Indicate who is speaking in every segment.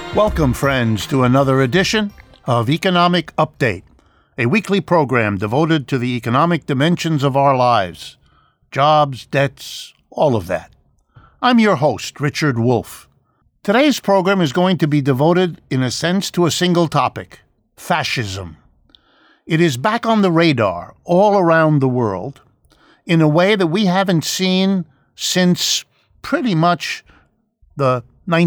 Speaker 1: Welcome, friends, to another edition of Economic Update, a weekly program devoted to the economic dimensions of our lives, jobs, debts, all of that. I'm your host, Richard Wolff. Today's program is going to be devoted, in a sense, to a single topic, fascism. It is back on the radar all around the world in a way that we haven't seen since pretty much the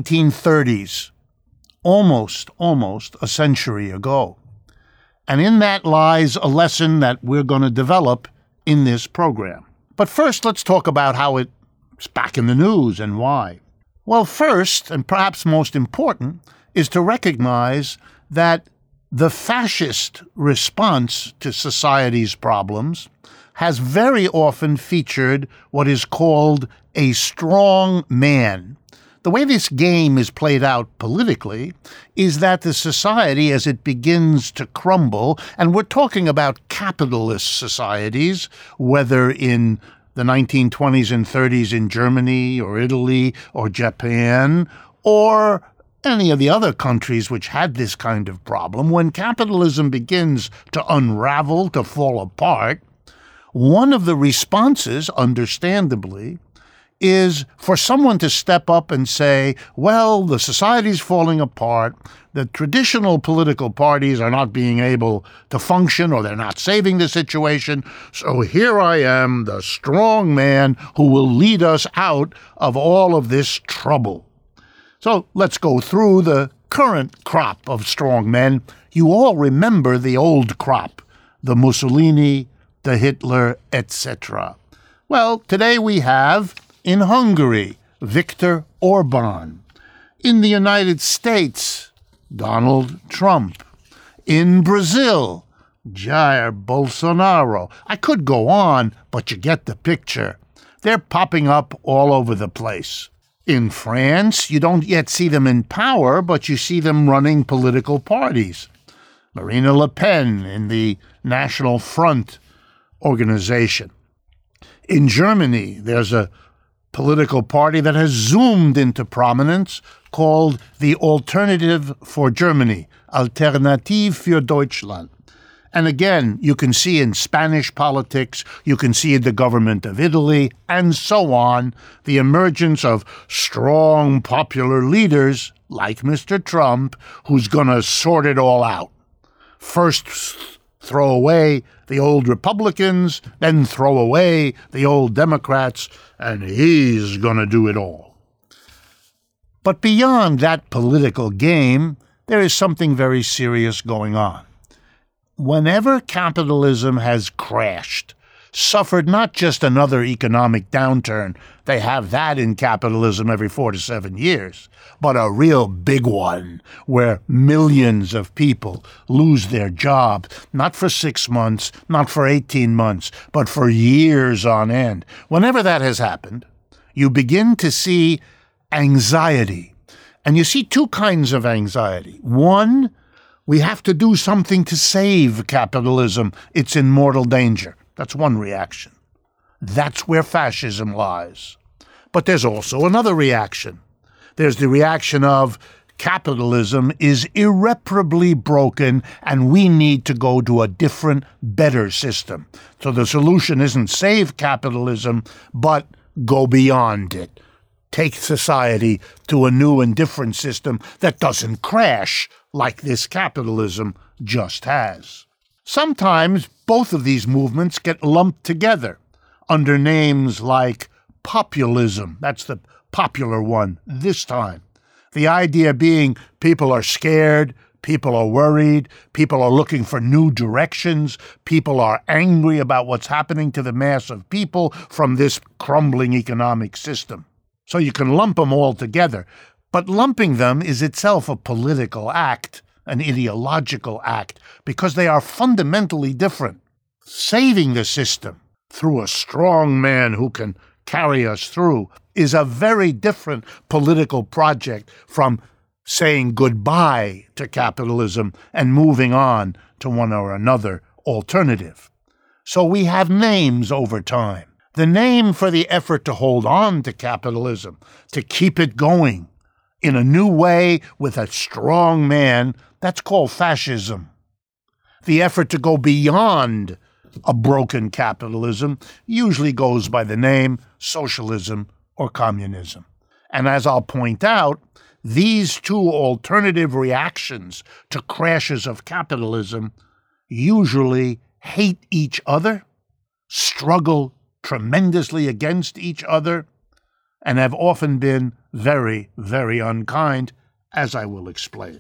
Speaker 1: 1930s. Almost a century ago. And in that lies a lesson that we're going to develop in this program. But first, let's talk about how it's back in the news and why. Well, first, and perhaps most important, is to recognize that the fascist response to society's problems has very often featured what is called a strong man. The way this game is played out politically is that the society, as it begins to crumble, and we're talking about capitalist societies, whether in the 1920s and 30s in Germany or Italy or Japan, or any of the other countries which had this kind of problem, when capitalism begins to unravel, to fall apart, one of the responses, understandably, is for someone to step up and say, well, the society's falling apart, the traditional political parties are not being able to function or they're not saving the situation, so here I am, the strong man who will lead us out of all of this trouble. So let's go through the current crop of strong men. You all remember the old crop, the Mussolini, the Hitler, etc. Well, today we have in Hungary, Viktor Orban. In the United States, Donald Trump. In Brazil, Jair Bolsonaro. I could go on, but you get the picture. They're popping up all over the place. In France, you don't yet see them in power, but you see them running political parties. Marine Le Pen in the National Front organization. In Germany, there's a political party that has zoomed into prominence called the Alternative for Germany, Alternative für Deutschland. And again, you can see in Spanish politics, you can see in the government of Italy, and so on, the emergence of strong popular leaders like Mr. Trump, who's going to sort it all out. First, throw away the old Republicans, then throw away the old Democrats, and he's going to do it all. But beyond that political game, there is something very serious going on. Whenever capitalism has crashed, suffered not just another economic downturn, they have that in capitalism every 4 to 7 years, but a real big one where millions of people lose their jobs, not for 6 months, not for 18 months, but for years on end. Whenever that has happened, you begin to see anxiety. And you see two kinds of anxiety. One, we have to do something to save capitalism. It's in mortal danger. That's one reaction. That's where fascism lies. But there's also another reaction. There's the reaction of capitalism is irreparably broken and we need to go to a different, better system. So the solution isn't save capitalism, but go beyond it. Take society to a new and different system that doesn't crash like this capitalism just has. Sometimes both of these movements get lumped together under names like populism. That's the popular one this time. The idea being people are scared, people are worried, people are looking for new directions, people are angry about what's happening to the mass of people from this crumbling economic system. So you can lump them all together, but lumping them is itself a political act, an ideological act, because they are fundamentally different. Saving the system through a strong man who can carry us through is a very different political project from saying goodbye to capitalism and moving on to one or another alternative. So we have names over time. The name for the effort to hold on to capitalism, to keep it going, in a new way with a strong man, that's called fascism. The effort to go beyond a broken capitalism usually goes by the name socialism or communism. And as I'll point out, these two alternative reactions to crashes of capitalism usually hate each other, struggle tremendously against each other, and have often been very, very unkind, as I will explain.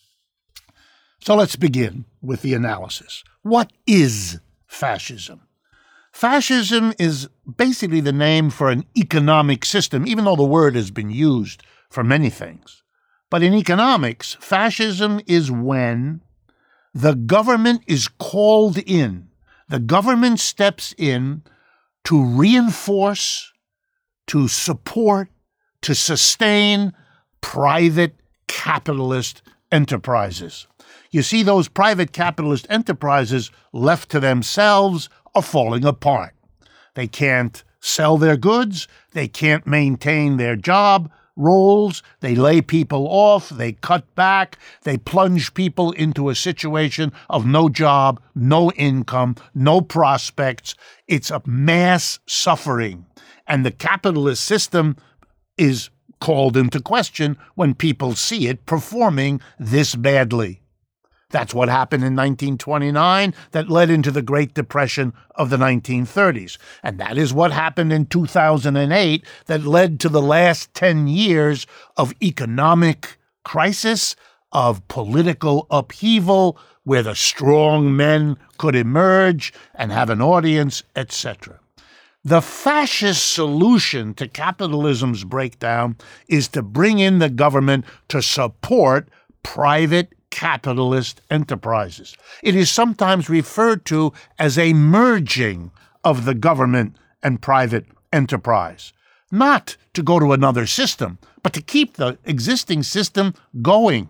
Speaker 1: So let's begin with the analysis. What is fascism? Fascism is basically the name for an economic system, even though the word has been used for many things. But in economics, fascism is when the government is called in. The government steps in to reinforce, to support, to sustain private capitalist enterprises. You see, those private capitalist enterprises left to themselves are falling apart. They can't sell their goods. They can't maintain their job roles. They lay people off. They cut back. They plunge people into a situation of no job, no income, no prospects. It's a mass suffering. And the capitalist system is called into question when people see it performing this badly. That's what happened in 1929 that led into the Great Depression of the 1930s. And that is what happened in 2008 that led to the last 10 years of economic crisis, of political upheaval, where the strong men could emerge and have an audience, etc. The fascist solution to capitalism's breakdown is to bring in the government to support private capitalist enterprises. It is sometimes referred to as a merging of the government and private enterprise, not to go to another system, but to keep the existing system going.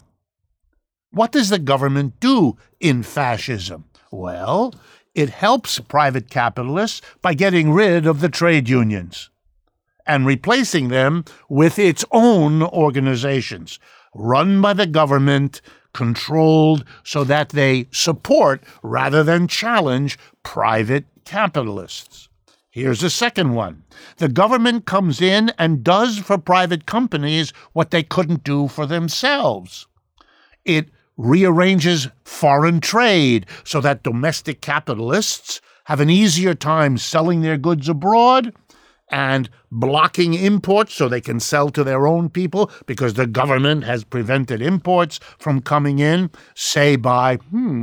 Speaker 1: What does the government do in fascism? Well, it helps private capitalists by getting rid of the trade unions and replacing them with its own organizations, run by the government, controlled so that they support rather than challenge private capitalists. Here's a second one. The government comes in and does for private companies what they couldn't do for themselves. It rearranges foreign trade so that domestic capitalists have an easier time selling their goods abroad and blocking imports so they can sell to their own people because the government has prevented imports from coming in, say by,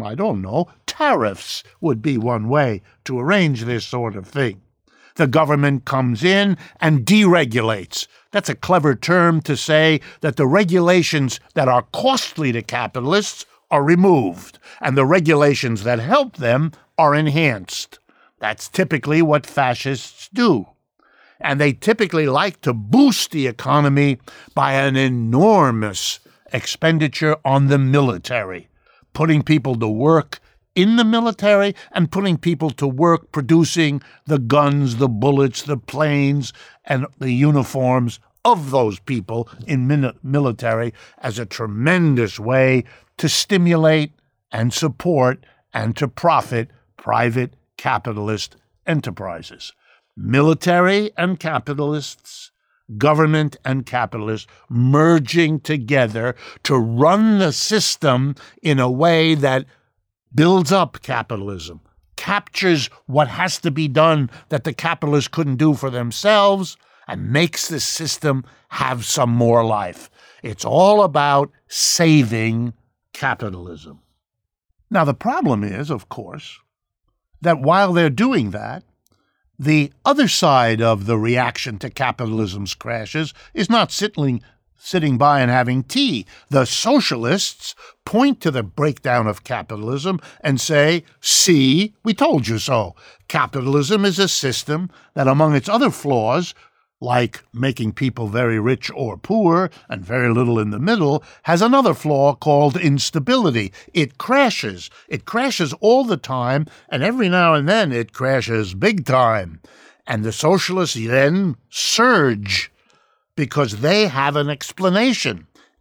Speaker 1: tariffs would be one way to arrange this sort of thing. The government comes in and deregulates. That's a clever term to say that the regulations that are costly to capitalists are removed, and the regulations that help them are enhanced. That's typically what fascists do. And they typically like to boost the economy by an enormous expenditure on the military, putting people to work in the military and putting people to work producing the guns, the bullets, the planes, and the uniforms of those people in military as a tremendous way to stimulate and support and to profit private capitalist enterprises. Military and capitalists, government and capitalists merging together to run the system in a way that builds up capitalism, captures what has to be done that the capitalists couldn't do for themselves, and makes the system have some more life. It's all about saving capitalism. Now, the problem is, of course, that while they're doing that, the other side of the reaction to capitalism's crashes is not sitting by and having tea. The socialists point to the breakdown of capitalism and say, see, we told you so. Capitalism is a system that, among its other flaws, like making people very rich or poor and very little in the middle, has another flaw called instability. It crashes. It crashes all the time, and every now and then it crashes big time. And the socialists then surge because they have an explanation.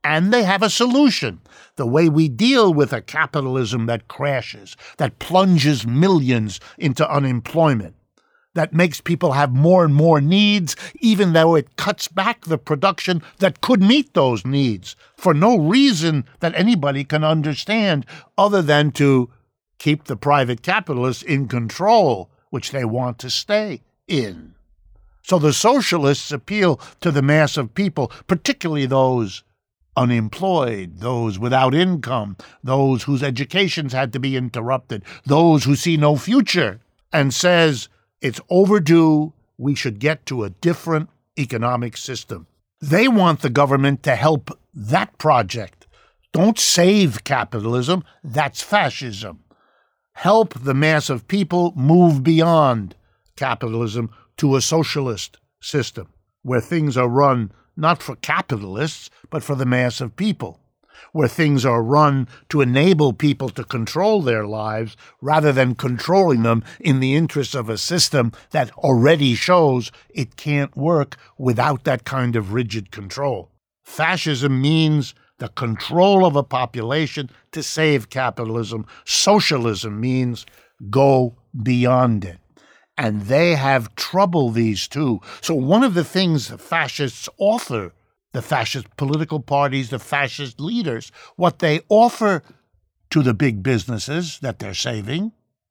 Speaker 1: And they have a solution. The way we deal with a capitalism that crashes, that plunges millions into unemployment, that makes people have more and more needs, even though it cuts back the production that could meet those needs for no reason that anybody can understand other than to keep the private capitalists in control, which they want to stay in. So the socialists appeal to the mass of people, particularly those unemployed, those without income, those whose educations had to be interrupted, those who see no future, and says it's overdue, we should get to a different economic system. They want the government to help that project. Don't save capitalism, that's fascism. Help the mass of people move beyond capitalism to a socialist system where things are run not for capitalists, but for the mass of people, where things are run to enable people to control their lives rather than controlling them in the interests of a system that already shows it can't work without that kind of rigid control. Fascism means the control of a population to save capitalism. Socialism means go beyond it. And they have trouble, these two. So one of the things the fascists offer, the fascist political parties, the fascist leaders, what they offer to the big businesses that they're saving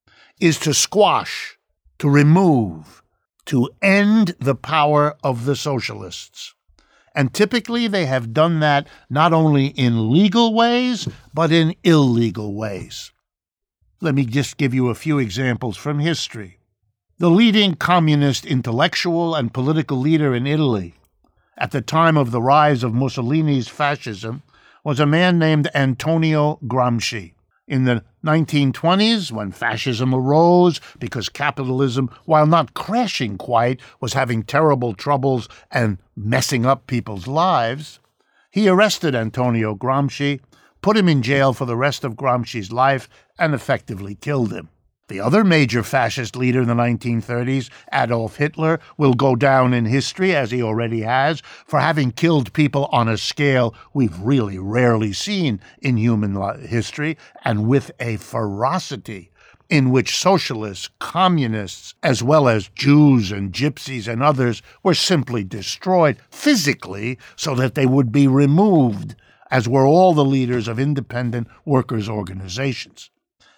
Speaker 1: is to squash, to remove, to end the power of the socialists. And typically they have done that not only in legal ways, but in illegal ways. Let me just give you a few examples from history. The leading communist intellectual and political leader in Italy at the time of the rise of Mussolini's fascism was a man named Antonio Gramsci. In the 1920s, when fascism arose because capitalism, while not crashing quite, was having terrible troubles and messing up people's lives, he arrested Antonio Gramsci, put him in jail for the rest of Gramsci's life, and effectively killed him. The other major fascist leader in the 1930s, Adolf Hitler, will go down in history, as he already has, for having killed people on a scale we've really rarely seen in human history, and with a ferocity in which socialists, communists, as well as Jews and gypsies and others were simply destroyed physically so that they would be removed, as were all the leaders of independent workers' organizations.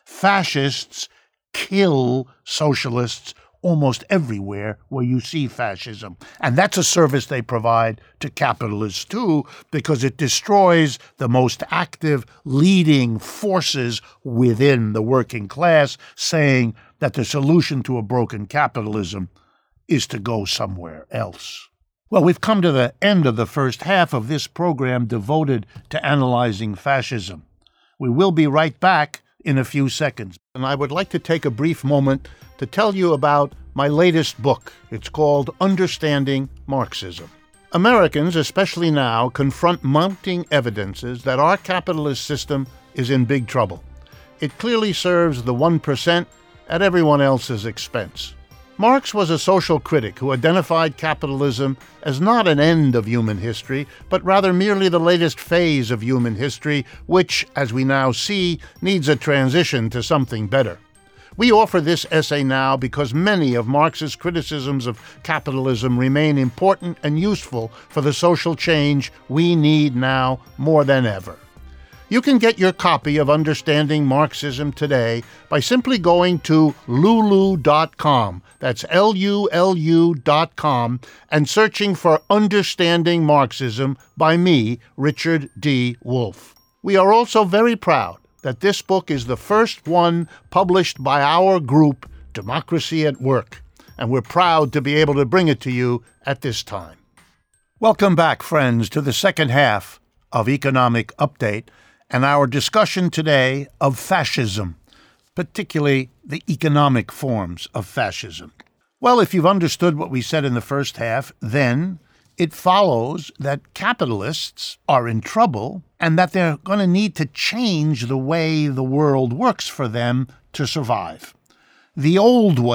Speaker 1: Fascists kill socialists almost everywhere where you see fascism. And that's a service they provide to capitalists too, because it destroys the most active leading forces within the working class, saying that the solution to a broken capitalism is to go somewhere else. Well, we've come to the end of the first half of this program devoted to analyzing fascism. We will be right back in a few seconds. And I would like to take a brief moment to tell you about my latest book. It's called Understanding Marxism. Americans, especially now, confront mounting evidences that our capitalist system is in big trouble. It clearly serves the 1% at everyone else's expense. Marx was a social critic who identified capitalism as not an end of human history, but rather merely the latest phase of human history, which, as we now see, needs a transition to something better. We offer this essay now because many of Marx's criticisms of capitalism remain important and useful for the social change we need now more than ever. You can get your copy of Understanding Marxism today by simply going to lulu.com, that's LULU.com, and searching for Understanding Marxism by me, Richard D. Wolff. We are also very proud that this book is the first one published by our group, Democracy at Work, and we're proud to be able to bring it to you at this time. Welcome back, friends, to the second half of Economic Update, and our discussion today of fascism, particularly the economic forms of fascism. Well, if you've understood what we said in the first half, then it follows that capitalists are in trouble and that they're going to need to change the way the world works for them to survive. The old way,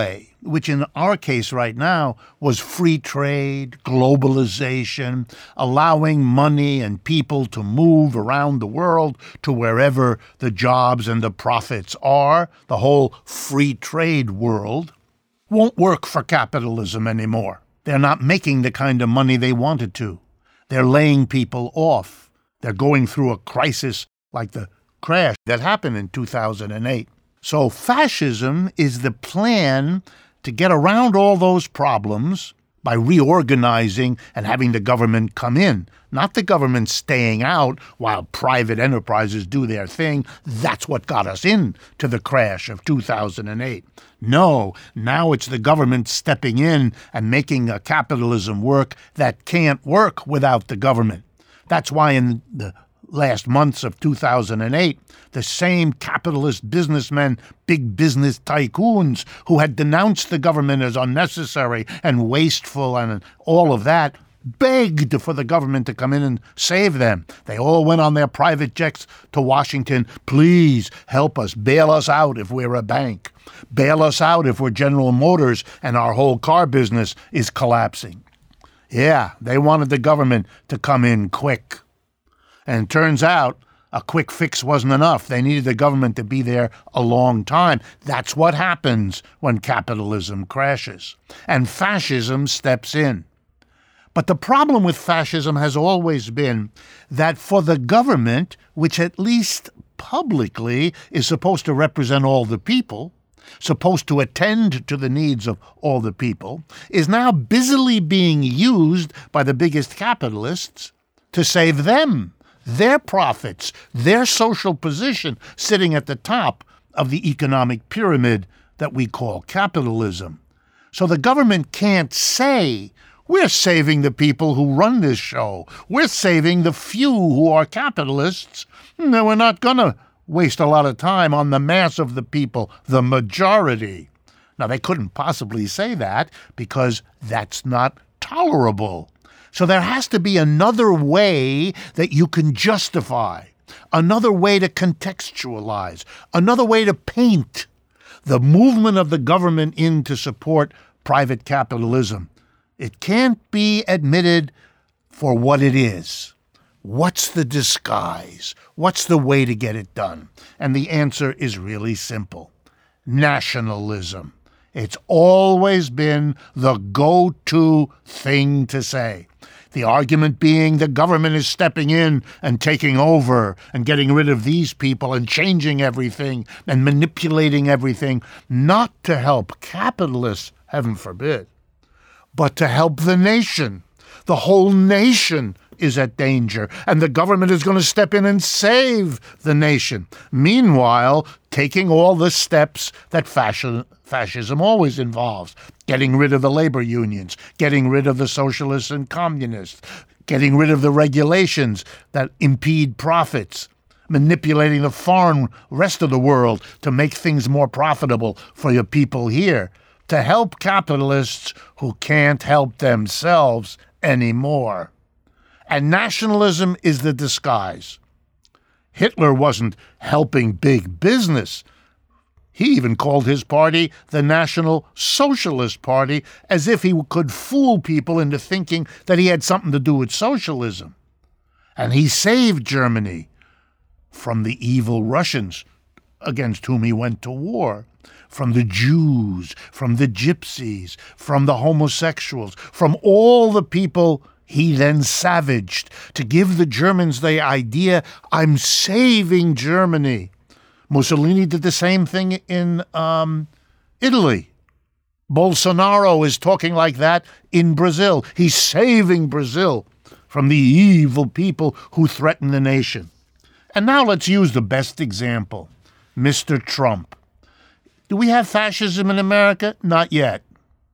Speaker 1: which in our case right now was free trade, globalization, allowing money and people to move around the world to wherever the jobs and the profits are, the whole free trade world, won't work for capitalism anymore. They're not making the kind of money they wanted to. They're laying people off. They're going through a crisis like the crash that happened in 2008. So fascism is the plan to get around all those problems by reorganizing and having the government come in, not the government staying out while private enterprises do their thing. That's what got us into the crash of 2008. No, now it's the government stepping in and making a capitalism work that can't work without the government. That's why in the last months of 2008, the same capitalist businessmen, big business tycoons who had denounced the government as unnecessary and wasteful and all of that, begged for the government to come in and save them. They all went on their private jets to Washington. Please help us, bail us out if we're a bank. Bail us out if we're General Motors and our whole car business is collapsing. Yeah, they wanted the government to come in quick. And it turns out a quick fix wasn't enough. They needed the government to be there a long time. That's what happens when capitalism crashes. And fascism steps in. But the problem with fascism has always been that for the government, which at least publicly is supposed to represent all the people, supposed to attend to the needs of all the people, is now busily being used by the biggest capitalists to save them, their profits, their social position sitting at the top of the economic pyramid that we call capitalism. So the government can't say, we're saving the people who run this show. We're saving the few who are capitalists. No, we're not going to waste a lot of time on the mass of the people, the majority. Now, they couldn't possibly say that because that's not tolerable. So there has to be another way that you can justify, another way to contextualize, another way to paint the movement of the government in to support private capitalism. It can't be admitted for what it is. What's the disguise? What's the way to get it done? And the answer is really simple. Nationalism. It's always been the go-to thing to say. The argument being the government is stepping in and taking over and getting rid of these people and changing everything and manipulating everything, not to help capitalists, heaven forbid, but to help the nation. The whole nation is at danger, and the government is going to step in and save the nation. Meanwhile, taking all the steps that fascism always involves, getting rid of the labor unions, getting rid of the socialists and communists, getting rid of the regulations that impede profits, manipulating the foreign rest of the world to make things more profitable for your people here, to help capitalists who can't help themselves anymore. And nationalism is the disguise. Hitler wasn't helping big business. He even called his party the National Socialist Party, as if he could fool people into thinking that he had something to do with socialism. And he saved Germany from the evil Russians against whom he went to war, from the Jews, from the gypsies, from the homosexuals, from all the people he then savaged to give the Germans the idea, I'm saving Germany. Mussolini did the same thing in Italy. Bolsonaro is talking like that in Brazil. He's saving Brazil from the evil people who threaten the nation. And now let's use the best example, Mr. Trump. Do we have fascism in America? Not yet.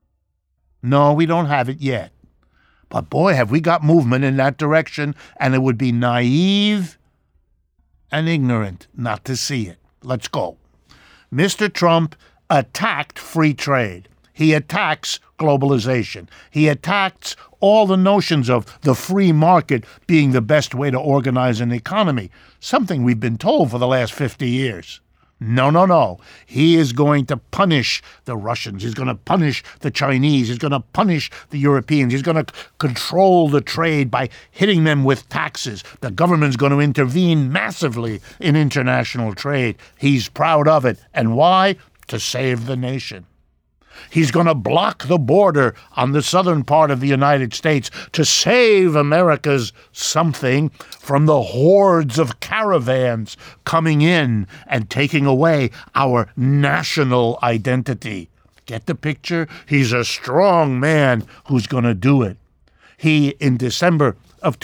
Speaker 1: No, we don't have it yet. But boy, have we got movement in that direction, and it would be naive and ignorant not to see it. Let's go. Mr. Trump attacked free trade. He attacks globalization. He attacks all the notions of the free market being the best way to organize an economy, something we've been told for the last 50 years. No, no, no. He is going to punish the Russians. He's going to punish the Chinese. He's going to punish the Europeans. He's going to control the trade by hitting them with taxes. The government's going to intervene massively in international trade. He's proud of it. And why? To save the nation. He's going to block the border on the southern part of the United States to save America's something from the hordes of caravans coming in and taking away our national identity. Get the picture? He's a strong man who's going to do it. He, in December of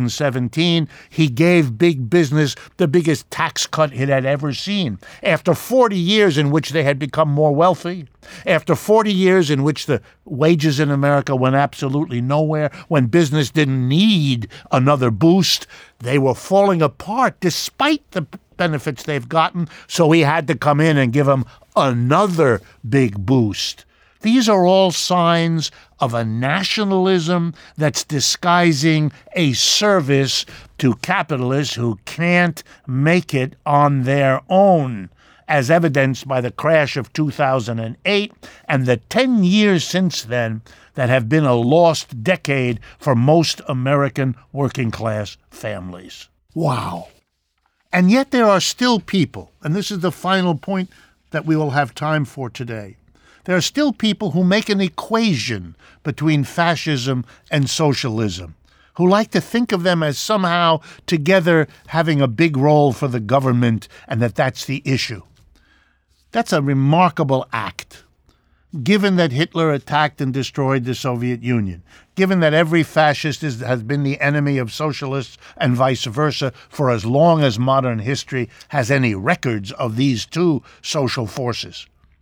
Speaker 1: 2017, he gave big business the biggest tax cut it had ever seen. After 40 years in which they had become more wealthy, after 40 years in which the wages in America went absolutely nowhere, when business didn't need another boost, they were falling apart despite the benefits they've gotten, so he had to come in and give them another big boost. These are all signs of a nationalism that's disguising a service to capitalists who can't make it on their own, as evidenced by the crash of 2008 and the 10 years since then that have been a lost decade for most American working-class families. Wow. And yet there are still people, and this is the final point that we will have time for today, there are still people who make an equation between fascism and socialism, who like to think of them as somehow together having a big role for the government and that's the issue. That's a remarkable act, given that Hitler attacked and destroyed the Soviet Union, given that every fascist has been the enemy of socialists and vice versa for as long as modern history has any records of these two social forces.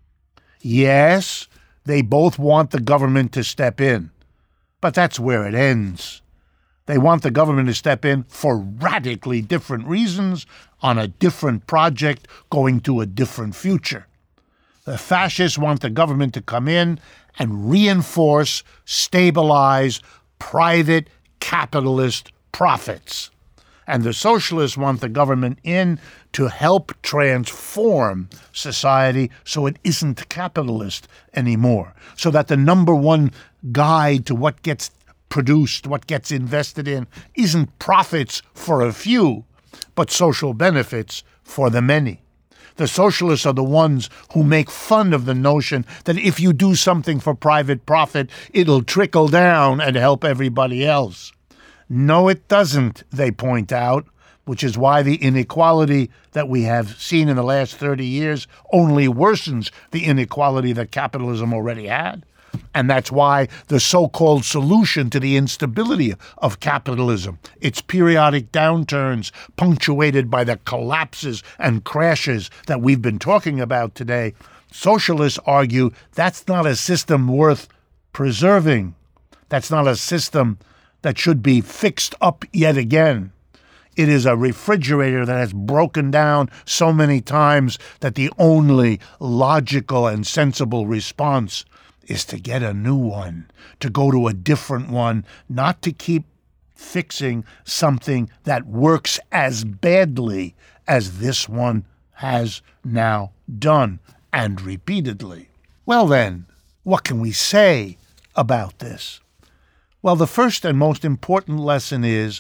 Speaker 1: Yes, they both want the government to step in, but that's where it ends. They want the government to step in for radically different reasons on a different project going to a different future. The fascists want the government to come in and reinforce, stabilize private capitalist profits. And the socialists want the government in to help transform society so it isn't capitalist anymore, so that the number one guide to what gets produced, what gets invested in, isn't profits for a few, but social benefits for the many. The socialists are the ones who make fun of the notion that if you do something for private profit, it'll trickle down and help everybody else. No, it doesn't, they point out, which is why the inequality that we have seen in the last 30 years only worsens the inequality that capitalism already had. And that's why the so-called solution to the instability of capitalism, its periodic downturns punctuated by the collapses and crashes that we've been talking about today, socialists argue that's not a system worth preserving. That's not a system that should be fixed up yet again. It is a refrigerator that has broken down so many times that the only logical and sensible response is to get a new one, to go to a different one, not to keep fixing something that works as badly as this one has now done, and repeatedly. Well then, what can we say about this? Well, the first and most important lesson is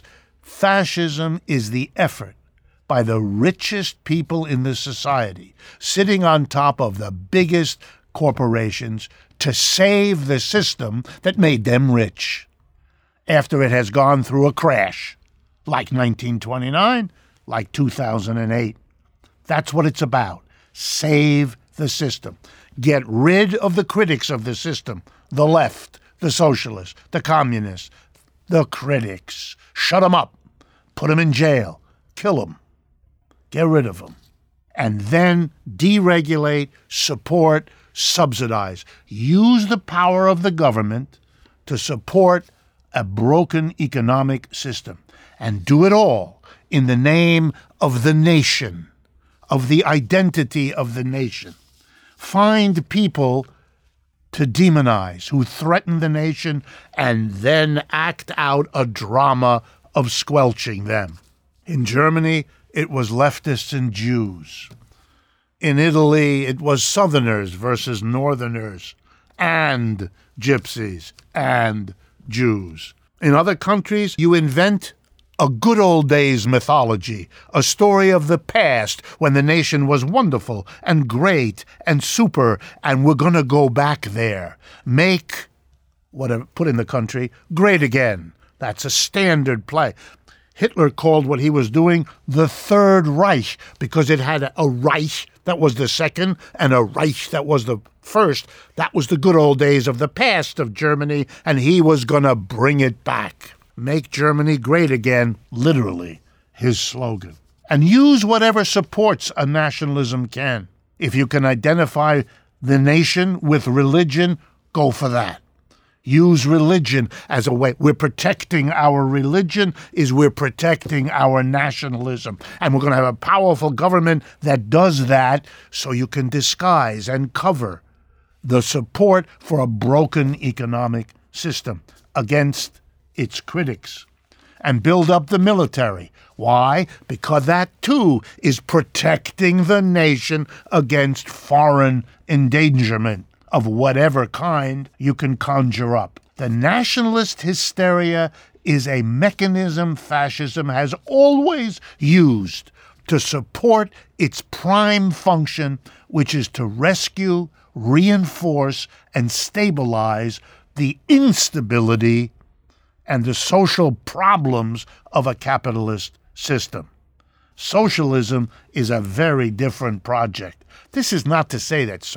Speaker 1: fascism is the effort by the richest people in the society, sitting on top of the biggest corporations, to save the system that made them rich after it has gone through a crash, like 1929, like 2008. That's what it's about. Save the system. Get rid of the critics of the system, the left, the socialists, the communists, the critics. Shut them up. Put them in jail. Kill them. Get rid of them. And then deregulate, support, subsidize. Use the power of the government to support a broken economic system. And do it all in the name of the nation, of the identity of the nation. Find people to demonize, who threaten the nation, and then act out a drama of squelching them. In Germany, it was leftists and Jews. In Italy, it was Southerners versus Northerners, and Gypsies, and Jews. In other countries, you invent a good old days mythology, a story of the past when the nation was wonderful and great and super, and we're going to go back there. Make whatever put in the country great again. That's a standard play. Hitler called what he was doing the Third Reich because it had a Reich that was the second and a Reich that was the first. That was the good old days of the past of Germany, and he was going to bring it back. Make Germany great again, literally, his slogan. And use whatever supports a nationalism can. If you can identify the nation with religion, go for that. Use religion as a way. We're protecting our religion is we're protecting our nationalism. And we're going to have a powerful government that does that so you can disguise and cover the support for a broken economic system against its critics. And build up the military. Why? Because that, too, is protecting the nation against foreign endangerment of whatever kind you can conjure up. The nationalist hysteria is a mechanism fascism has always used to support its prime function, which is to rescue, reinforce, and stabilize the instability and the social problems of a capitalist system. Socialism is a very different project. This is not to say that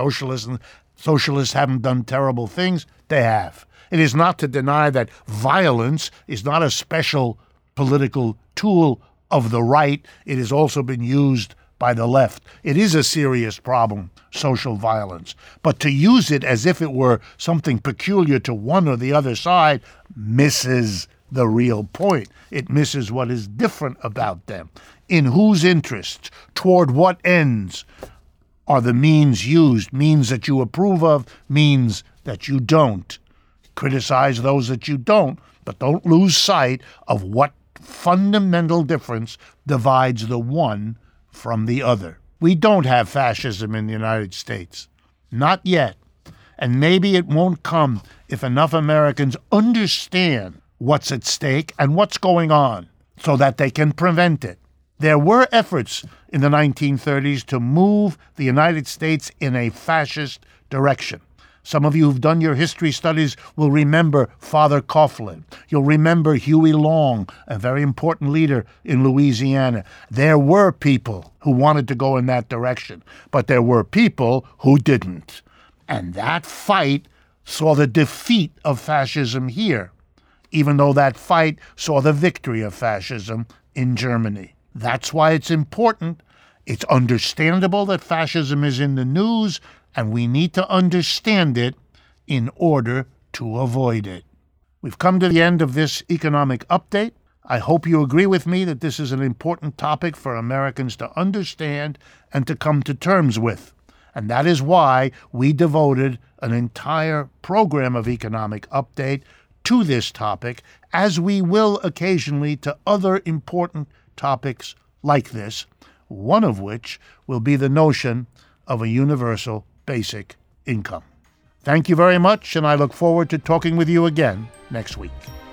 Speaker 1: socialists haven't done terrible things. They have. It is not to deny that violence is not a special political tool of the right. It has also been used by the left. It is a serious problem, social violence. But to use it as if it were something peculiar to one or the other side misses the real point. It misses what is different about them. In whose interests, toward what ends are the means used, means that you approve of, means that you don't. Criticize those that you don't, but don't lose sight of what fundamental difference divides the one from the other. We don't have fascism in the United States. Not yet. And maybe it won't come if enough Americans understand what's at stake and what's going on so that they can prevent it. There were efforts in the 1930s to move the United States in a fascist direction. Some of you who've done your history studies will remember Father Coughlin. You'll remember Huey Long, a very important leader in Louisiana. There were people who wanted to go in that direction, but there were people who didn't. And that fight saw the defeat of fascism here, even though that fight saw the victory of fascism in Germany. That's why it's important. It's understandable that fascism is in the news, and we need to understand it in order to avoid it. We've come to the end of this economic update. I hope you agree with me that this is an important topic for Americans to understand and to come to terms with. And that is why we devoted an entire program of economic update to this topic, as we will occasionally to other important topics like this, one of which will be the notion of a universal basic income. Thank you very much, and I look forward to talking with you again next week.